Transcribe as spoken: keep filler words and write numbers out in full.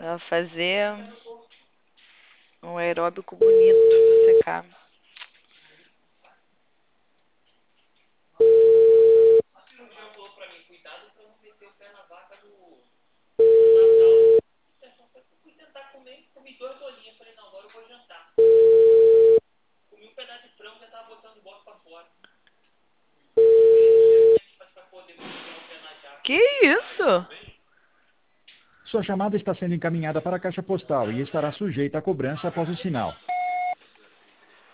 Ela fazer um aeróbico bonito pra secar. Que isso? Sua chamada está sendo encaminhada para a caixa postal e estará sujeita a cobrança após o sinal.